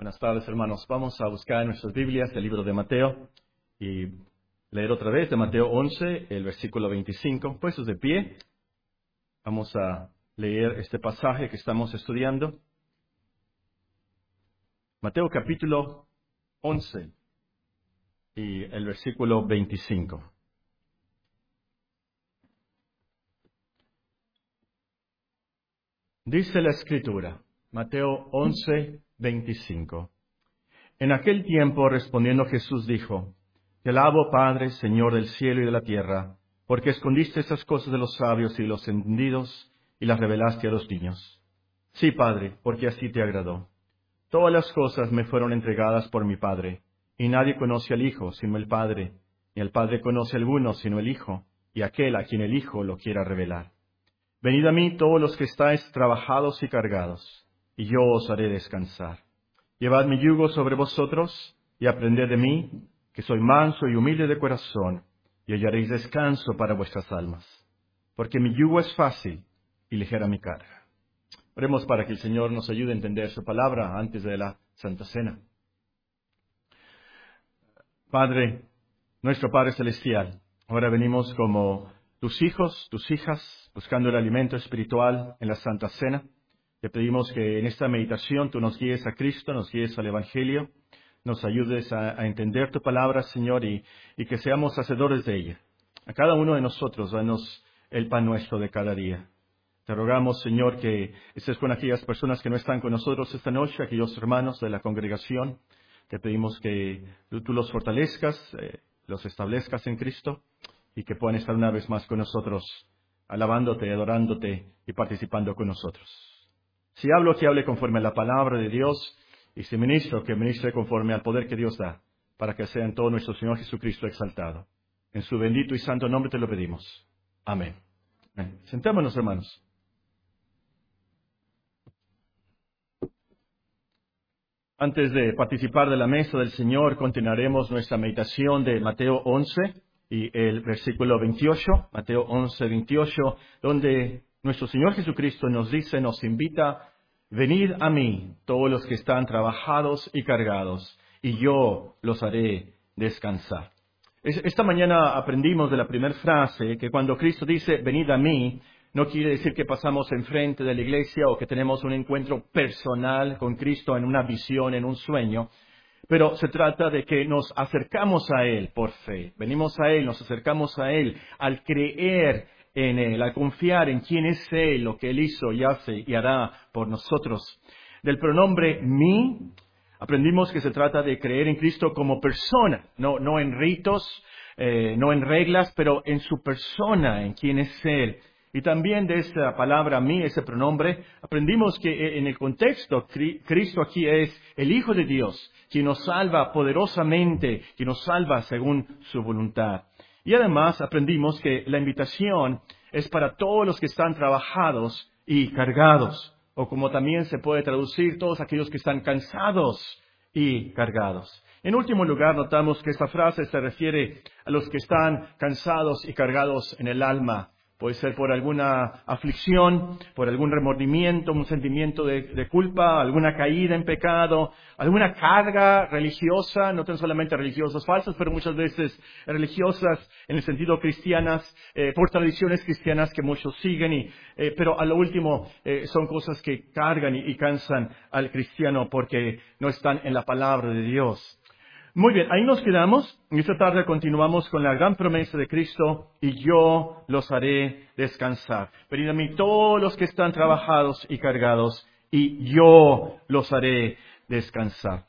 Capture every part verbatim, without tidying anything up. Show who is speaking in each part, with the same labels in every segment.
Speaker 1: Buenas tardes, hermanos. Vamos a buscar en nuestras Biblias el libro de Mateo y leer otra vez de Mateo once, el versículo veinticinco. Puestos de pie, vamos a leer este pasaje que estamos estudiando. Mateo capítulo once y el versículo veinticinco. Dice la Escritura, Mateo once, veinticinco. En aquel tiempo, respondiendo Jesús dijo: Te alabo, Padre, Señor del cielo y de la tierra, porque escondiste esas cosas de los sabios y de los entendidos y las revelaste a los niños. Sí, Padre, porque así te agradó. Todas las cosas me fueron entregadas por mi Padre, y nadie conoce al Hijo sino el Padre, ni el Padre conoce a alguno sino el Hijo, y aquel a quien el Hijo lo quiera revelar. Venid a mí todos los que estáis trabajados y cargados, y yo os haré descansar. Llevad mi yugo sobre vosotros, y aprended de mí, que soy manso y humilde de corazón, y hallaréis descanso para vuestras almas. Porque mi yugo es fácil y ligera mi carga. Oremos para que el Señor nos ayude a entender su palabra antes de la Santa Cena. Padre, nuestro Padre Celestial, ahora venimos como tus hijos, tus hijas, buscando el alimento espiritual en la Santa Cena. Te pedimos que en esta meditación tú nos guíes a Cristo, nos guíes al Evangelio, nos ayudes a, a entender tu palabra, Señor, y, y que seamos hacedores de ella. A cada uno de nosotros, danos el pan nuestro de cada día. Te rogamos, Señor, que estés con aquellas personas que no están con nosotros esta noche, aquellos hermanos de la congregación. Te pedimos que tú, tú los fortalezcas, eh, los establezcas en Cristo y que puedan estar una vez más con nosotros, alabándote, adorándote y participando con nosotros. Si hablo, que hable conforme a la palabra de Dios, y si ministro, que ministre conforme al poder que Dios da, para que sea en todo nuestro Señor Jesucristo exaltado. En su bendito y santo nombre te lo pedimos. Amén. Amén. Sentémonos, hermanos. Antes de participar de la mesa del Señor, continuaremos nuestra meditación de Mateo once y el versículo veintiocho, Mateo once, veintiocho, donde nuestro Señor Jesucristo nos dice, nos invita: venid a mí todos los que están trabajados y cargados, y yo los haré descansar. Esta mañana aprendimos de la primera frase que cuando Cristo dice venid a mí, no quiere decir que pasamos enfrente de la iglesia o que tenemos un encuentro personal con Cristo en una visión, en un sueño, pero se trata de que nos acercamos a Él por fe. Venimos a Él, nos acercamos a Él al creer en Él, al confiar en quién es Él, lo que Él hizo y hace y hará por nosotros. Del pronombre mí, aprendimos que se trata de creer en Cristo como persona, no, no en ritos, eh, no en reglas, pero en su persona, en quién es Él. Y también de esa palabra mí, ese pronombre, aprendimos que en el contexto, Cristo aquí es el Hijo de Dios, quien nos salva poderosamente, quien nos salva según su voluntad. Y además aprendimos que la invitación es para todos los que están trabajados y cargados, o como también se puede traducir, todos aquellos que están cansados y cargados. En último lugar, notamos que esta frase se refiere a los que están cansados y cargados en el alma. Puede ser por alguna aflicción, por algún remordimiento, un sentimiento de, de culpa, alguna caída en pecado, alguna carga religiosa, no tan solamente religiosas falsas, pero muchas veces religiosas en el sentido cristianas, eh, por tradiciones cristianas que muchos siguen, y, eh, pero a lo último eh, son cosas que cargan y, y cansan al cristiano porque no están en la palabra de Dios. Muy bien, ahí nos quedamos. Y esta tarde continuamos con la gran promesa de Cristo: y yo los haré descansar. Venid a mí todos los que están trabajados y cargados, y yo los haré descansar.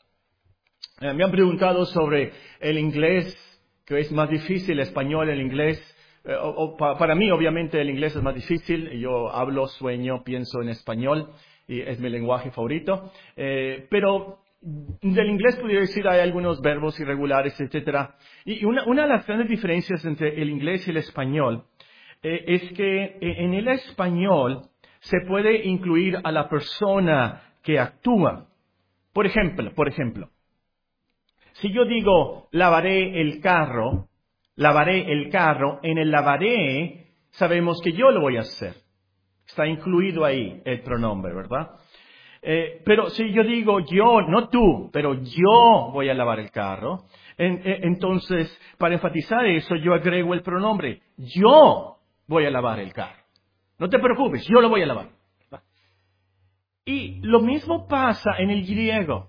Speaker 1: Eh, me han preguntado sobre el inglés, que es más difícil, el español, el inglés. Eh, o, o, pa, para mí, obviamente, el inglés es más difícil. Yo hablo, sueño, pienso en español, y es mi lenguaje favorito. Eh, pero del inglés podría decir hay algunos verbos irregulares, etcétera. Y una, una de las grandes diferencias entre el inglés y el español eh, es que en el español se puede incluir a la persona que actúa. Por ejemplo, por ejemplo, si yo digo lavaré el carro, lavaré el carro, en el lavaré sabemos que yo lo voy a hacer. Está incluido ahí el pronombre, ¿verdad? Eh, pero si yo digo yo, no tú, pero yo voy a lavar el carro, en, en, entonces, para enfatizar eso, yo agrego el pronombre. Yo voy a lavar el carro. No te preocupes, yo lo voy a lavar. Y lo mismo pasa en el griego.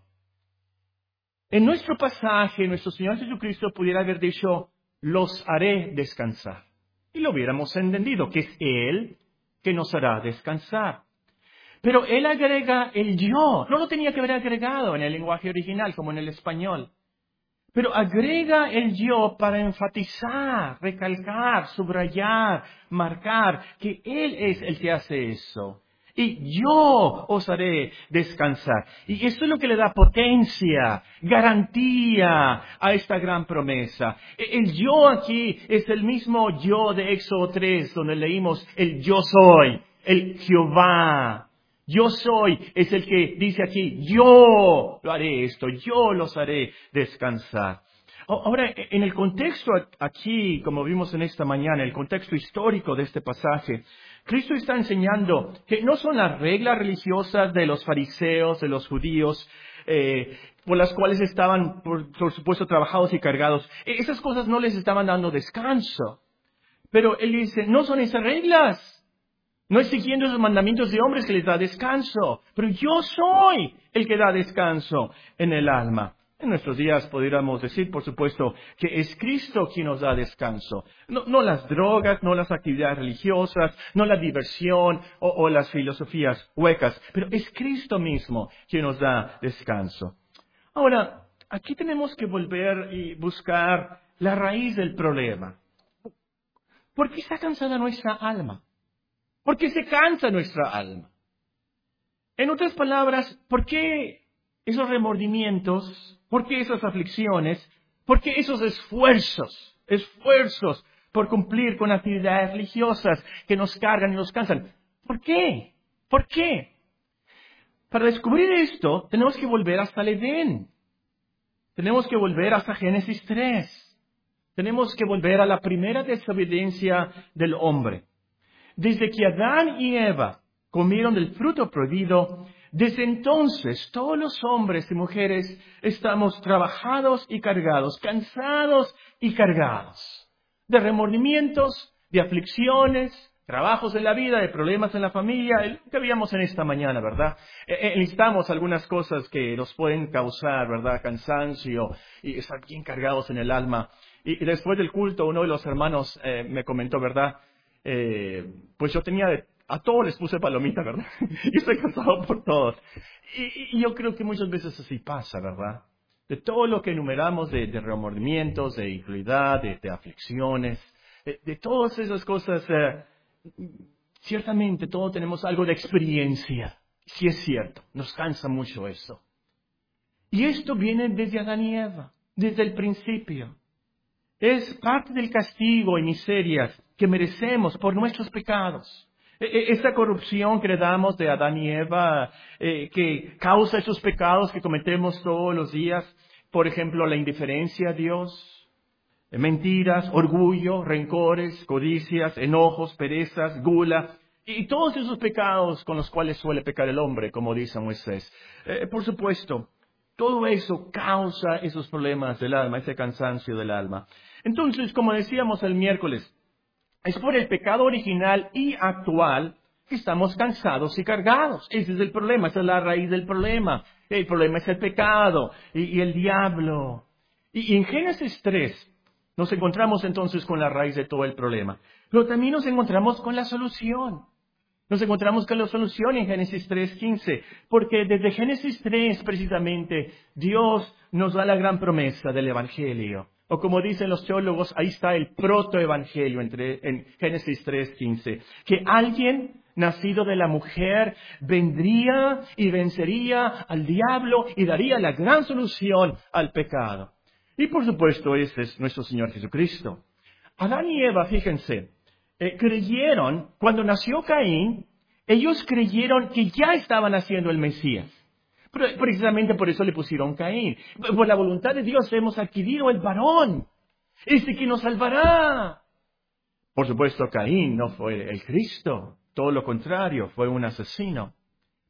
Speaker 1: En nuestro pasaje, nuestro Señor Jesucristo pudiera haber dicho, los haré descansar. Y lo hubiéramos entendido, que es Él que nos hará descansar. Pero Él agrega el yo. No lo tenía que haber agregado en el lenguaje original, como en el español. Pero agrega el yo para enfatizar, recalcar, subrayar, marcar que Él es el que hace eso. Y yo os haré descansar. Y esto es lo que le da potencia, garantía a esta gran promesa. El yo aquí es el mismo yo de Éxodo tres, donde leímos el yo soy, el Jehová. Yo soy es el que dice aquí, yo lo haré esto, yo los haré descansar. Ahora, en el contexto aquí, como vimos en esta mañana, el contexto histórico de este pasaje, Cristo está enseñando que no son las reglas religiosas de los fariseos, de los judíos, eh, por las cuales estaban, por, por supuesto, trabajados y cargados. Esas cosas no les estaban dando descanso. Pero Él dice, no son esas reglas. No es siguiendo esos mandamientos de hombres que les da descanso, pero yo soy el que da descanso en el alma. En nuestros días podríamos decir, por supuesto, que es Cristo quien nos da descanso. No, no las drogas, no las actividades religiosas, no la diversión o, o las filosofías huecas, pero es Cristo mismo quien nos da descanso. Ahora, aquí tenemos que volver y buscar la raíz del problema. ¿Por qué está cansada nuestra alma? ¿Por qué se cansa nuestra alma? En otras palabras, ¿por qué esos remordimientos? ¿Por qué esas aflicciones? ¿Por qué esos esfuerzos? Esfuerzos por cumplir con actividades religiosas que nos cargan y nos cansan. ¿Por qué? ¿Por qué? Para descubrir esto, tenemos que volver hasta el Edén. Tenemos que volver hasta Génesis tres. Tenemos que volver a la primera desobediencia del hombre. Desde que Adán y Eva comieron del fruto prohibido, desde entonces todos los hombres y mujeres estamos trabajados y cargados, cansados y cargados, de remordimientos, de aflicciones, trabajos en la vida, de problemas en la familia, lo que veíamos en esta mañana, ¿verdad? Eh, listamos algunas cosas que nos pueden causar, ¿verdad? Cansancio y estar bien cargados en el alma. Y, y después del culto, uno de los hermanos eh, me comentó, ¿verdad? Eh, pues yo tenía, de, a todos les puse palomita, ¿verdad? Y estoy cansado por todos. Y, y yo creo que muchas veces así pasa, ¿verdad? De todo lo que enumeramos de, de remordimientos, de incredulidad, de, de aflicciones, de, de todas esas cosas, eh, ciertamente todos tenemos algo de experiencia. Sí es cierto, nos cansa mucho eso. Y esto viene desde Adán y Eva, desde el principio. Es parte del castigo y miserias que merecemos por nuestros pecados. Esa corrupción que heredamos de Adán y Eva, eh, que causa esos pecados que cometemos todos los días, por ejemplo, la indiferencia a Dios, mentiras, orgullo, rencores, codicias, enojos, perezas, gula, y todos esos pecados con los cuales suele pecar el hombre, como dice Moisés. Eh, por supuesto, todo eso causa esos problemas del alma, ese cansancio del alma. Entonces, como decíamos el miércoles, es por el pecado original y actual que estamos cansados y cargados. Ese es el problema, esa es la raíz del problema. El problema es el pecado y, y el diablo. Y, y en Génesis tres nos encontramos entonces con la raíz de todo el problema. Pero también nos encontramos con la solución. Nos encontramos con la solución en Génesis tres quince, porque desde Génesis tres precisamente Dios nos da la gran promesa del Evangelio. O como dicen los teólogos, ahí está el protoevangelio entre, en Génesis tres quince, que alguien nacido de la mujer vendría y vencería al diablo y daría la gran solución al pecado. Y por supuesto ese es nuestro Señor Jesucristo. Adán y Eva, fíjense, eh, creyeron, cuando nació Caín, ellos creyeron que ya estaban haciendo el Mesías. Pero precisamente por eso le pusieron Caín. Por la voluntad de Dios hemos adquirido el varón, ese que nos salvará. Por supuesto, Caín no fue el Cristo, todo lo contrario, fue un asesino.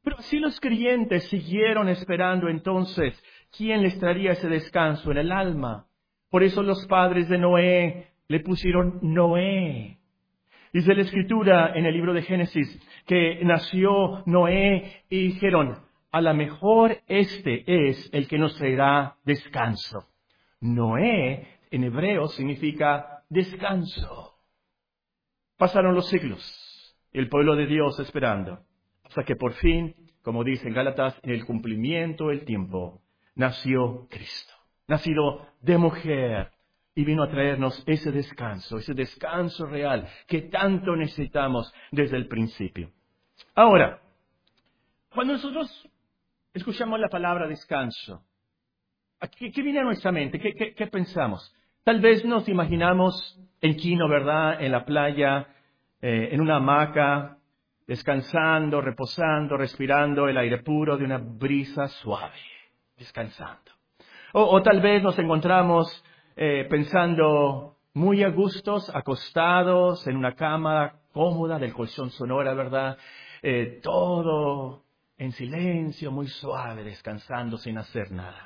Speaker 1: Pero si los creyentes siguieron esperando entonces, ¿quién les traería ese descanso en el alma? Por eso los padres de Noé le pusieron Noé. Dice la Escritura en el libro de Génesis que nació Noé y dijeron, a lo mejor este es el que nos traerá descanso. Noé en hebreo significa descanso. Pasaron los siglos, el pueblo de Dios esperando, hasta que por fin, como dice en Gálatas, en el cumplimiento del tiempo, nació Cristo, nacido de mujer, y vino a traernos ese descanso, ese descanso real que tanto necesitamos desde el principio. Ahora, cuando nosotros escuchamos la palabra descanso, ¿qué, qué viene a nuestra mente? ¿Qué, qué, qué pensamos? Tal vez nos imaginamos en Quino, ¿verdad? En la playa, eh, en una hamaca, descansando, reposando, respirando el aire puro de una brisa suave, descansando. O, o tal vez nos encontramos eh, pensando muy a gustos, acostados en una cama cómoda del colchón Sonora, ¿verdad? Eh, todo en silencio, muy suave, descansando sin hacer nada.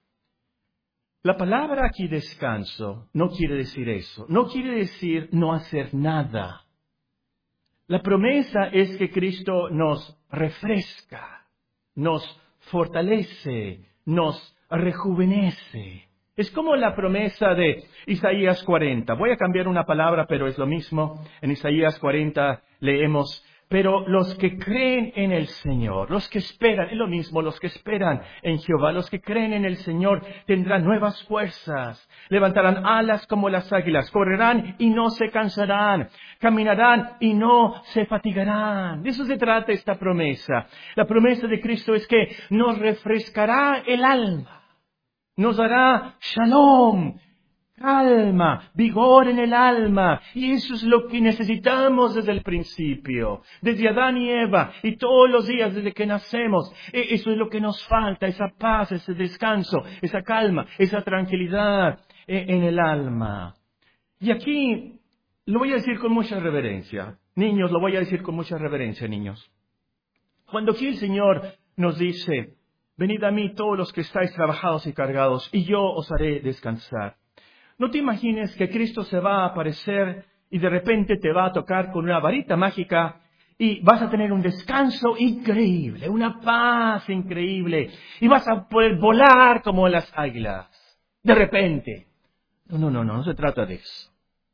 Speaker 1: La palabra aquí descanso no quiere decir eso, no quiere decir no hacer nada. La promesa es que Cristo nos refresca, nos fortalece, nos rejuvenece. Es como la promesa de Isaías cuarenta. Voy a cambiar una palabra, pero es lo mismo. En Isaías cuarenta leemos, pero los que creen en el Señor, los que esperan, es lo mismo, los que esperan en Jehová, los que creen en el Señor tendrán nuevas fuerzas, levantarán alas como las águilas, correrán y no se cansarán, caminarán y no se fatigarán. De eso se trata esta promesa. La promesa de Cristo es que nos refrescará el alma, nos dará shalom, calma, vigor en el alma. Y eso es lo que necesitamos desde el principio, desde Adán y Eva, y todos los días desde que nacemos. Eso es lo que nos falta, esa paz, ese descanso, esa calma, esa tranquilidad en el alma. Y aquí lo voy a decir con mucha reverencia. Niños, lo voy a decir con mucha reverencia, niños. Cuando aquí el Señor nos dice, venid a mí todos los que estáis trabajados y cargados, y yo os haré descansar. No te imagines que Cristo se va a aparecer y de repente te va a tocar con una varita mágica y vas a tener un descanso increíble, una paz increíble, y vas a poder volar como las águilas. De repente. No, no, no, no, no se trata de eso.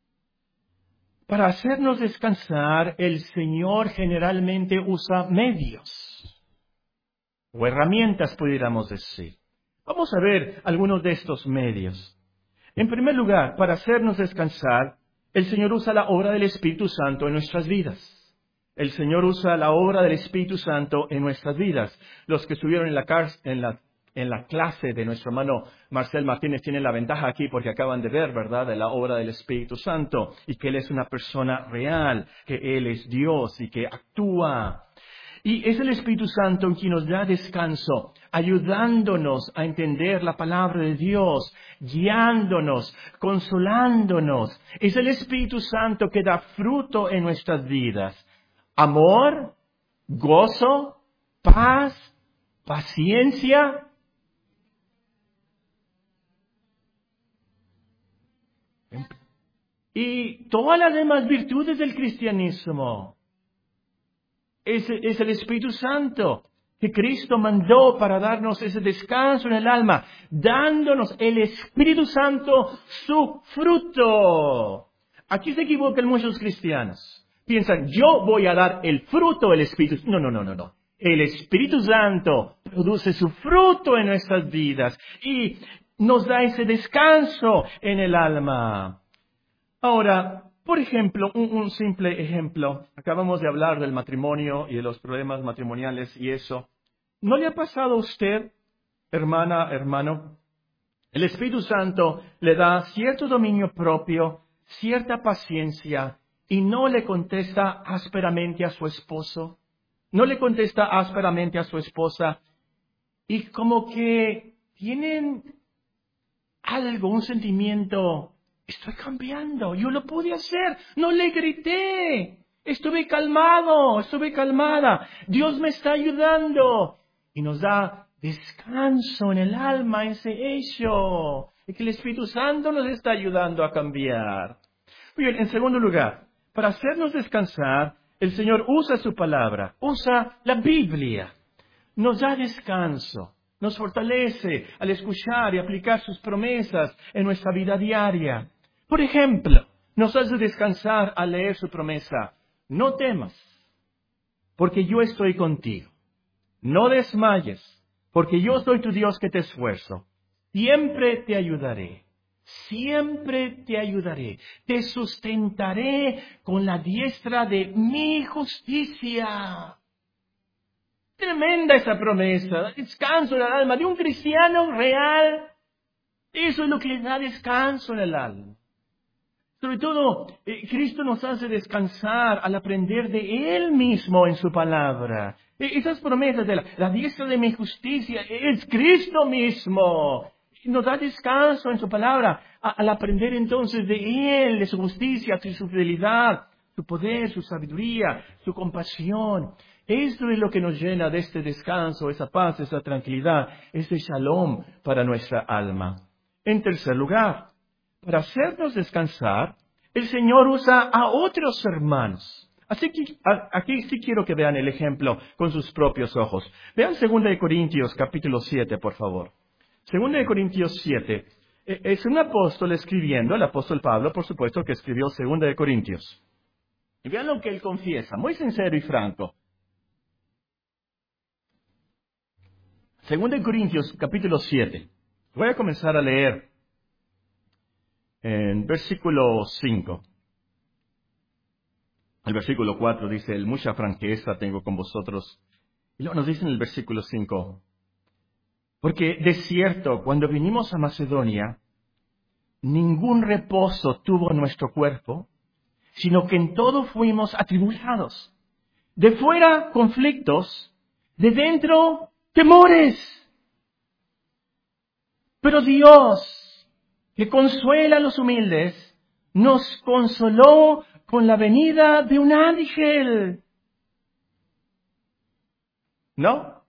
Speaker 1: Para hacernos descansar, el Señor generalmente usa medios o herramientas, pudiéramos decir. Vamos a ver algunos de estos medios. En primer lugar, para hacernos descansar, el Señor usa la obra del Espíritu Santo en nuestras vidas. El Señor usa la obra del Espíritu Santo en nuestras vidas. Los que estuvieron en la, en la, en la clase de nuestro hermano Marcel Martínez tienen la ventaja aquí porque acaban de ver, ¿verdad?, de la obra del Espíritu Santo y que Él es una persona real, que Él es Dios y que actúa. Y es el Espíritu Santo quien nos da descanso, ayudándonos a entender la palabra de Dios, guiándonos, consolándonos. Es el Espíritu Santo que da fruto en nuestras vidas. Amor, gozo, paz, paciencia. Y todas las demás virtudes del cristianismo. Es, es el Espíritu Santo que Cristo mandó para darnos ese descanso en el alma, dándonos el Espíritu Santo su fruto. Aquí se equivocan muchos cristianos. Piensan, yo voy a dar el fruto del Espíritu. No, no, no, no, no. El Espíritu Santo produce su fruto en nuestras vidas y nos da ese descanso en el alma. Ahora, por ejemplo, un, un simple ejemplo. Acabamos de hablar del matrimonio y de los problemas matrimoniales y eso. ¿No le ha pasado a usted, hermana, hermano? El Espíritu Santo le da cierto dominio propio, cierta paciencia y no le contesta ásperamente a su esposo. No le contesta ásperamente a su esposa y como que tienen algo, un sentimiento. Estoy cambiando, yo lo pude hacer, no le grité. Estuve calmado, estuve calmada. Dios me está ayudando. Y nos da descanso en el alma, ese hecho. Y que el Espíritu Santo nos está ayudando a cambiar. Muy bien, en segundo lugar, para hacernos descansar, el Señor usa su palabra, usa la Biblia. Nos da descanso, nos fortalece al escuchar y aplicar sus promesas en nuestra vida diaria. Por ejemplo, nos hace descansar al leer su promesa. No temas, porque yo estoy contigo. No desmayes, porque yo soy tu Dios que te esfuerzo. Siempre te ayudaré. Siempre te ayudaré. Te sustentaré con la diestra de mi justicia. Tremenda esa promesa. Descanso en el alma de un cristiano real. Eso es lo que le da descanso en el alma. Sobre todo, eh, Cristo nos hace descansar al aprender de Él mismo en su palabra. Eh, esas promesas de la, la diestra de mi justicia es Cristo mismo. Nos da descanso en su palabra a, al aprender entonces de Él, de su justicia, de su fidelidad, su poder, su sabiduría, su compasión. Esto es lo que nos llena de este descanso, esa paz, esa tranquilidad, ese shalom para nuestra alma. En tercer lugar, para hacernos descansar, el Señor usa a otros hermanos. Así que a, aquí sí quiero que vean el ejemplo con sus propios ojos. Vean segunda de Corintios capítulo siete, por favor. segunda de Corintios siete. Eh, es un apóstol escribiendo, el apóstol Pablo, por supuesto, que escribió segunda de Corintios. Y vean lo que él confiesa, muy sincero y franco. segunda de Corintios capítulo siete. Voy a comenzar a leer en versículo cinco. El versículo cuatro dice, mucha franqueza tengo con vosotros. Y luego nos dice en el versículo cinco, porque de cierto, cuando vinimos a Macedonia, ningún reposo tuvo nuestro cuerpo, sino que en todo fuimos atribulados. De fuera, conflictos, de dentro, temores. Pero Dios, que consuela a los humildes, nos consoló con la venida de un ángel. ¿No?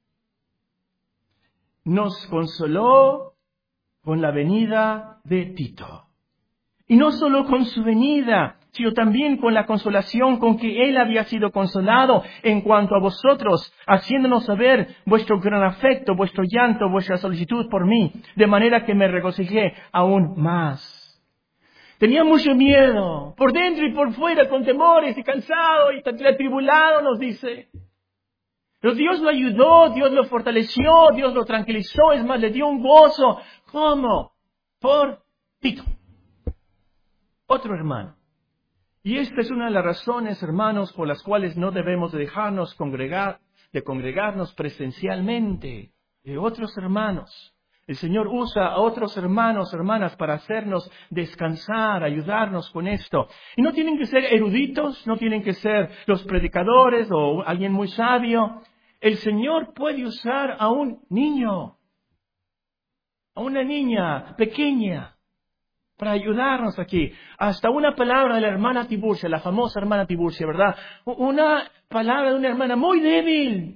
Speaker 1: Nos consoló con la venida de Tito. Y no solo con su venida, sino también con la consolación con que él había sido consolado en cuanto a vosotros, haciéndonos saber vuestro gran afecto, vuestro llanto, vuestra solicitud por mí, de manera que me regocijé aún más. Tenía mucho miedo, por dentro y por fuera, con temores y cansado y atribulado, nos dice. Pero Dios lo ayudó, Dios lo fortaleció, Dios lo tranquilizó, es más, le dio un gozo. ¿Cómo? Por Tito, otro hermano. Y esta es una de las razones, hermanos, por las cuales no debemos dejarnos congregar, de congregarnos presencialmente, de otros hermanos. El Señor usa a otros hermanos, hermanas, para hacernos descansar, ayudarnos con esto. Y no tienen que ser eruditos, no tienen que ser los predicadores o alguien muy sabio. El Señor puede usar a un niño, a una niña pequeña, para ayudarnos aquí. Hasta una palabra de la hermana Tiburcia, la famosa hermana Tiburcia, ¿verdad? Una palabra de una hermana muy débil,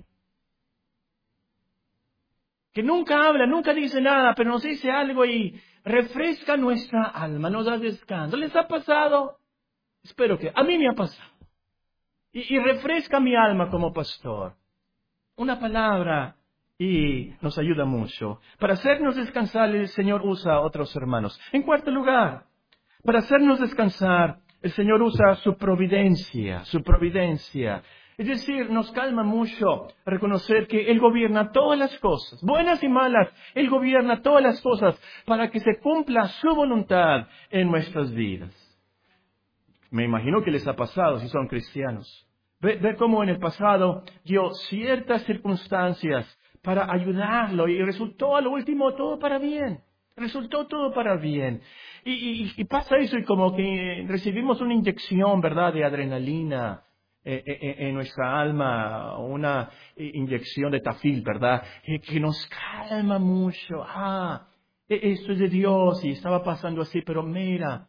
Speaker 1: que nunca habla, nunca dice nada, pero nos dice algo y refresca nuestra alma, nos da descanso. ¿Les ha pasado? Espero que. A mí me ha pasado. Y, y refresca mi alma como pastor. Una palabra y nos ayuda mucho. Para hacernos descansar, el Señor usa a otros hermanos. En cuarto lugar, para hacernos descansar, el Señor usa su providencia, su providencia. Es decir, nos calma mucho reconocer que Él gobierna todas las cosas, buenas y malas. Él gobierna todas las cosas para que se cumpla su voluntad en nuestras vidas. Me imagino que les ha pasado si son cristianos. Ver, ver cómo en el pasado dio ciertas circunstancias para ayudarlo y resultó a lo último todo para bien. Resultó todo para bien. Y, y, y pasa eso y como que recibimos una inyección, ¿verdad?, de adrenalina eh, eh, en nuestra alma, una inyección de tafil, ¿verdad?, que, que nos calma mucho. Ah, esto es de Dios y estaba pasando así, pero mira,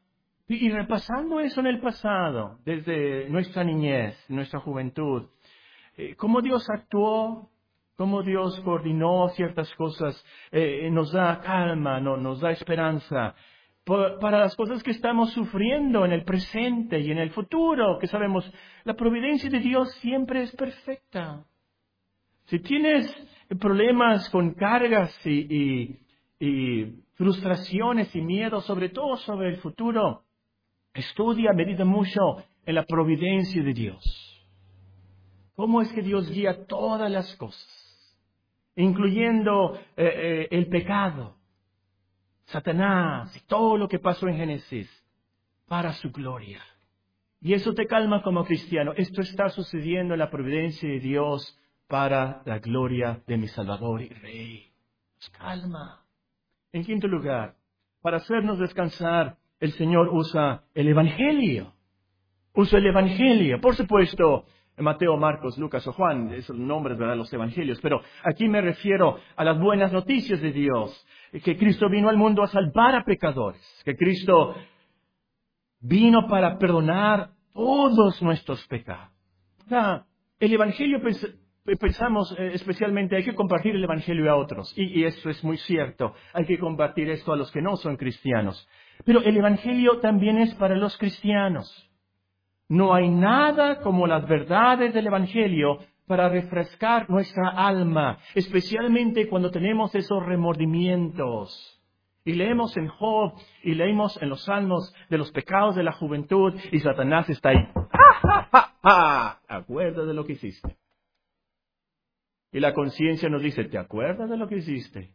Speaker 1: Y, y repasando eso en el pasado, desde nuestra niñez, nuestra juventud, eh, cómo Dios actuó, cómo Dios coordinó ciertas cosas, eh, nos da calma, no, nos da esperanza por- para las cosas que estamos sufriendo en el presente y en el futuro, que sabemos, la providencia de Dios siempre es perfecta. Si tienes problemas con cargas y, y, y frustraciones y miedos, sobre todo sobre el futuro, estudia, medita mucho en la providencia de Dios. ¿Cómo es que Dios guía todas las cosas, incluyendo eh, eh, el pecado, Satanás y todo lo que pasó en Génesis, para su gloria? Y eso te calma como cristiano. Esto está sucediendo en la providencia de Dios para la gloria de mi Salvador y Rey. Nos calma. En quinto lugar, para hacernos descansar, el Señor usa el Evangelio. Usa el Evangelio. Por supuesto, Mateo, Marcos, Lucas o Juan, esos nombres, ¿verdad?, los Evangelios. Pero aquí me refiero a las buenas noticias de Dios. Que Cristo vino al mundo a salvar a pecadores. Que Cristo vino para perdonar todos nuestros pecados. O sea, el Evangelio, pensamos eh, especialmente, hay que compartir el Evangelio a otros. Y, y eso es muy cierto. Hay que compartir esto a los que no son cristianos. Pero el Evangelio también es para los cristianos. No hay nada como las verdades del Evangelio para refrescar nuestra alma, especialmente cuando tenemos esos remordimientos. Y leemos en Job, y leemos en los Salmos de los pecados de la juventud, y Satanás está ahí. ¡Ja, ja, ja, ja! ¿Te acuerdas de lo que hiciste? Y la conciencia nos dice, ¿te acuerdas de lo que hiciste?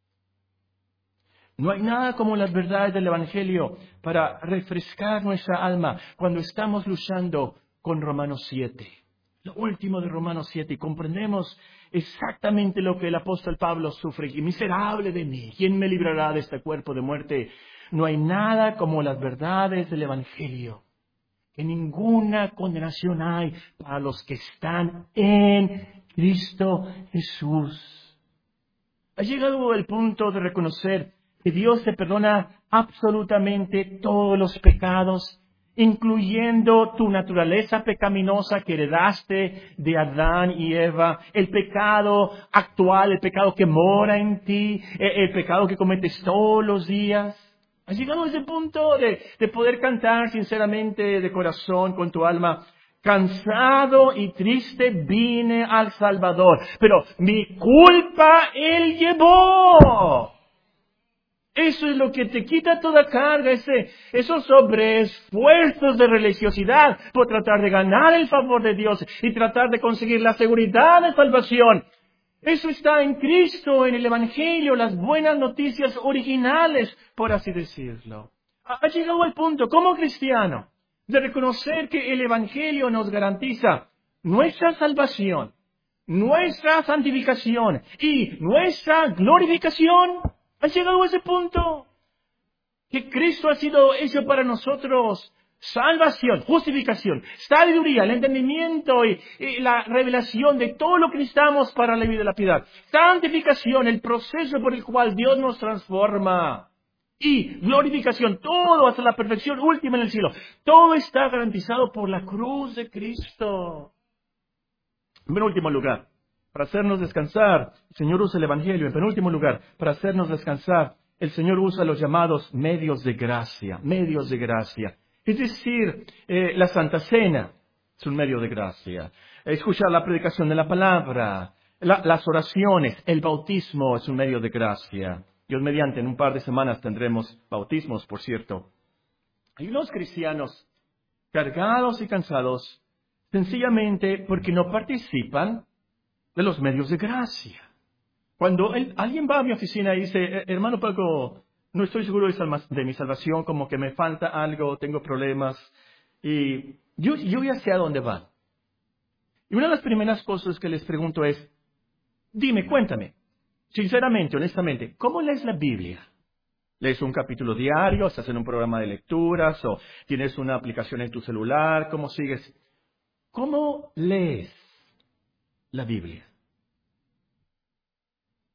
Speaker 1: No hay nada como las verdades del Evangelio para refrescar nuestra alma cuando estamos luchando con Romanos siete. Lo último de Romanos siete, y comprendemos exactamente lo que el apóstol Pablo sufre. Y miserable de mí, ¿quién me librará de este cuerpo de muerte? No hay nada como las verdades del Evangelio. Que ninguna condenación hay para los que están en Cristo Jesús. Ha llegado el punto de reconocer que Dios te perdona absolutamente todos los pecados, incluyendo tu naturaleza pecaminosa que heredaste de Adán y Eva, el pecado actual, el pecado que mora en ti, el pecado que cometes todos los días. Has llegado a ese punto de, de poder cantar sinceramente de corazón con tu alma. Cansado y triste vine al Salvador, pero mi culpa Él llevó. Eso es lo que te quita toda carga, ese, esos sobreesfuerzos de religiosidad por tratar de ganar el favor de Dios y tratar de conseguir la seguridad de salvación. Eso está en Cristo, en el Evangelio, las buenas noticias originales, por así decirlo. Ha llegado al punto, como cristiano, de reconocer que el Evangelio nos garantiza nuestra salvación, nuestra santificación y nuestra glorificación. Ha llegado a ese punto que Cristo ha sido hecho para nosotros salvación, justificación, sabiduría, el entendimiento y, y la revelación de todo lo que necesitamos para la vida de la piedad. Santificación, el proceso por el cual Dios nos transforma. Y glorificación, todo hasta la perfección última en el cielo. Todo está garantizado por la cruz de Cristo. En penúltimo lugar, para hacernos descansar, el Señor usa el Evangelio. En penúltimo lugar, para hacernos descansar, el Señor usa los llamados medios de gracia, medios de gracia. Es decir, eh, la Santa Cena es un medio de gracia. Escuchar la predicación de la palabra, la, las oraciones, el bautismo es un medio de gracia. Dios mediante, en un par de semanas tendremos bautismos, por cierto. Hay unos cristianos cargados y cansados sencillamente porque no participan de los medios de gracia. Cuando el, alguien va a mi oficina y dice, hermano Paco, no estoy seguro de, salma, de mi salvación, como que me falta algo, tengo problemas, y yo, yo ya sé a dónde van. Y una de las primeras cosas que les pregunto es, dime, cuéntame, sinceramente, honestamente, ¿cómo lees la Biblia? ¿Lees un capítulo diario? ¿Estás en un programa de lecturas? ¿O tienes una aplicación en tu celular? ¿Cómo sigues? ¿Cómo lees la Biblia?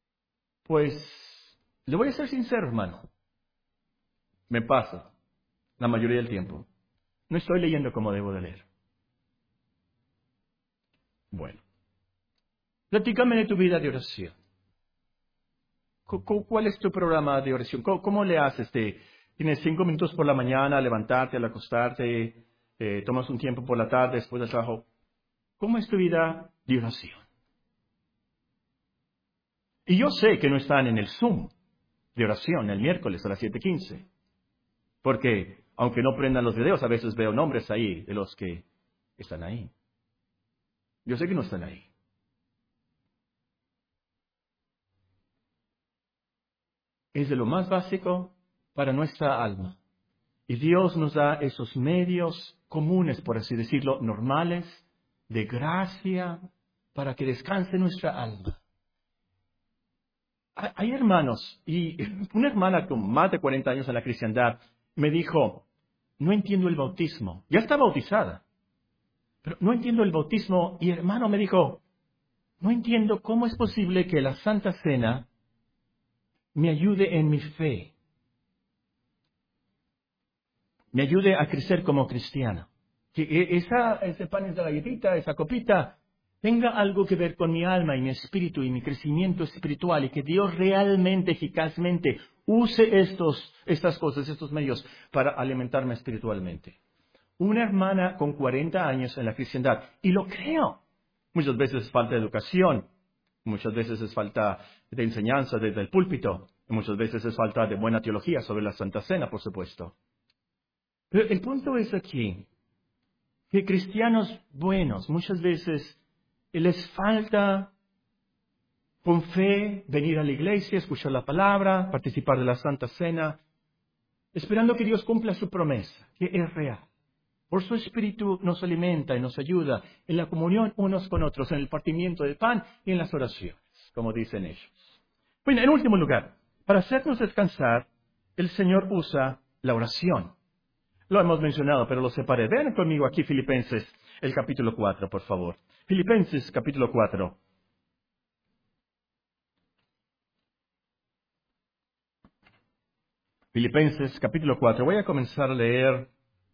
Speaker 1: Pues, le voy a ser sincero, hermano. Me pasa. la mayoría del tiempo. No estoy leyendo como debo de leer. Bueno, platícame de tu vida de oración. ¿Cuál es tu programa de oración? ¿Cómo, cómo le haces? ¿Te, ¿Tienes cinco minutos por la mañana, al levantarte, al acostarte? Eh, ¿Tomas un tiempo por la tarde después del trabajo? ¿Cómo es tu vida de oración? Y yo sé que no están en el Zoom de oración el miércoles a las siete quince. Porque, aunque no prendan los videos, a veces veo nombres ahí de los que están ahí. Yo sé que no están ahí. Es de lo más básico para nuestra alma. Y Dios nos da esos medios comunes, por así decirlo, normales, de gracia, para que descanse nuestra alma. Hay hermanos, y una hermana con más de cuarenta años en la cristiandad me dijo, no entiendo el bautismo. Ya está bautizada, pero no entiendo el bautismo. Y hermano me dijo, no entiendo cómo es posible que la Santa Cena me ayude en mi fe, me ayude a crecer como cristiano. Que esa, ese pan, esa galletita, esa copita, tenga algo que ver con mi alma y mi espíritu y mi crecimiento espiritual, y que Dios realmente, eficazmente, use estos, estas cosas, estos medios, para alimentarme espiritualmente. Una hermana con cuarenta años en la cristiandad, y lo creo. Muchas veces es falta de educación, muchas veces es falta de enseñanza desde el púlpito, muchas veces es falta de buena teología sobre la Santa Cena, por supuesto. Pero el punto es aquí, que cristianos buenos muchas veces les falta con fe venir a la iglesia, escuchar la palabra, participar de la Santa Cena, esperando que Dios cumpla su promesa, que es real. Por su Espíritu nos alimenta y nos ayuda en la comunión unos con otros, en el partimiento del pan y en las oraciones, como dicen ellos. Bueno, en último lugar, para hacernos descansar, el Señor usa la oración. Lo hemos mencionado, pero lo separé. Vean conmigo aquí Filipenses, el capítulo cuatro, por favor. Filipenses, capítulo cuatro. Filipenses, capítulo cuatro. Voy a comenzar a leer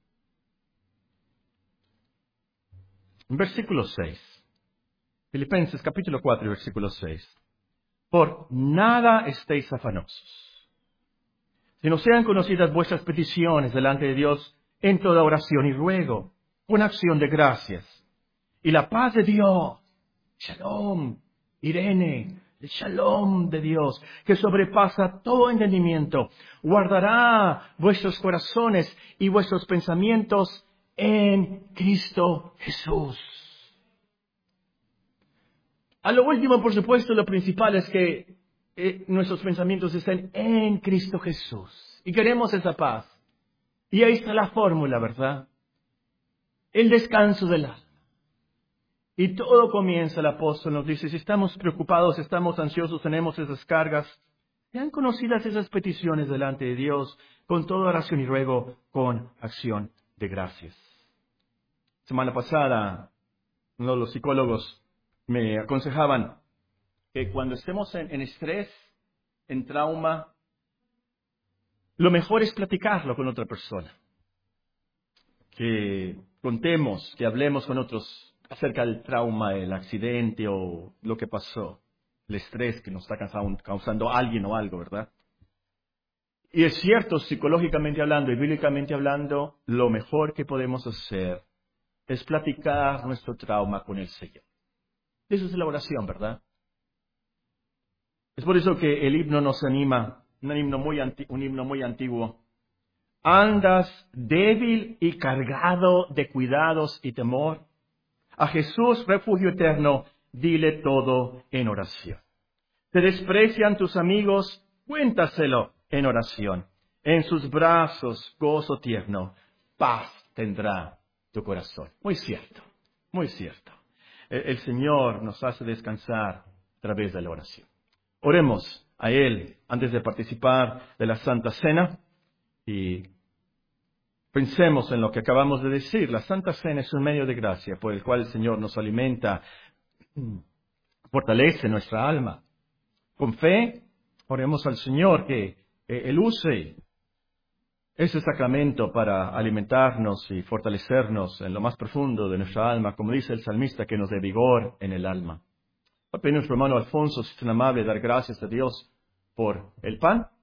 Speaker 1: versículo seis. Filipenses, capítulo cuatro, versículo seis. Por nada estéis afanosos, sino sean conocidas vuestras peticiones delante de Dios en toda oración y ruego, con acción de gracias. Y la paz de Dios, Shalom, Irene, el Shalom de Dios, que sobrepasa todo entendimiento, guardará vuestros corazones y vuestros pensamientos en Cristo Jesús. A lo último, por supuesto, lo principal es que eh, nuestros pensamientos estén en Cristo Jesús. Y queremos esa paz. Y ahí está la fórmula, ¿verdad? El descanso del alma. Y todo comienza, el apóstol nos dice, si estamos preocupados, estamos ansiosos, tenemos esas cargas, sean conocidas esas peticiones delante de Dios, con toda oración y ruego, con acción de gracias. Semana pasada, uno de los psicólogos me aconsejaban que cuando estemos en, en estrés, en trauma, lo mejor es platicarlo con otra persona. Que contemos, que hablemos con otros acerca del trauma, el accidente o lo que pasó, el estrés que nos está causando, causando alguien o algo, ¿verdad? Y es cierto, psicológicamente hablando y bíblicamente hablando, lo mejor que podemos hacer es platicar nuestro trauma con el Señor. Eso es la oración, ¿verdad? Es por eso que el himno nos anima, un himno muy, anti- un himno muy antiguo. Andas débil y cargado de cuidados y temor. A Jesús, refugio eterno, dile todo en oración. Te desprecian tus amigos, cuéntaselo en oración. En sus brazos, gozo tierno, paz tendrá tu corazón. Muy cierto, muy cierto. El, el Señor nos hace descansar a través de la oración. Oremos a Él antes de participar de la Santa Cena y pensemos en lo que acabamos de decir. La Santa Cena es un medio de gracia por el cual el Señor nos alimenta, fortalece nuestra alma. Con fe, oremos al Señor que eh, Él use es el sacramento para alimentarnos y fortalecernos en lo más profundo de nuestra alma, como dice el salmista, que nos dé vigor en el alma. Va a pedir nuestro hermano Alfonso, si es tan amable, dar gracias a Dios por el pan